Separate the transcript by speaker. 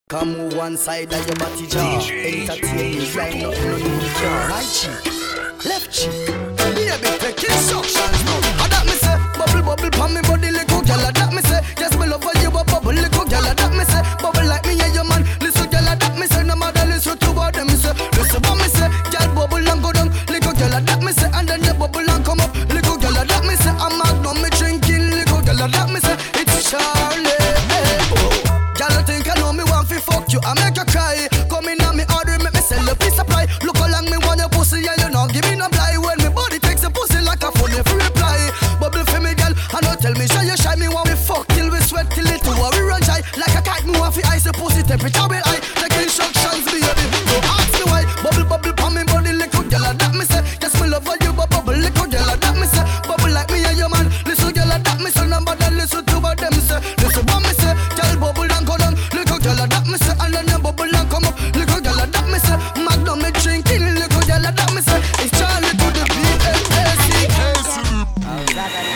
Speaker 1: Come move one side of your body jaw. Entertain you right now, no need to jaw. Right cheek, left cheek. Baby, take instructions now. That me say, bubble bubble pon me body, little gyal. That me say, yes me love you, but bubble little gyal. That me say, bubble like me and your man, little gyal. That me say, no matter listen to what them say. Listen what me say, gyal bubble and go down, little gyal. That me say, and then you bubble and come up, little gyal. That me say, I'm magnum me drinking, little gyal. That me say, it's Charlie. Gyal think I know me want fi fuck you, I make you cry. Come in on me order, make me sell a piece of pie. Look along me want your pussy, and you know give me no blind. When me body takes a pussy like a phone, if you reply. Bubble for me, girl, and don't tell me, show you shy. Me want we fuck till we sweat, till it to we run shy. Like a kite, me want fi ice the pussy temperature well high. Take instructions, baby, don't ask me why. Bubble, bubble, pon me body, little girl, that me say. Yes, me love you, but bubble, little girl, that me say. Bubble like me and your man, little girl, that me say. Number that listen to what them say. Listen what me say, girl, bubble and go down, little girl, that me say. And then you bubble and come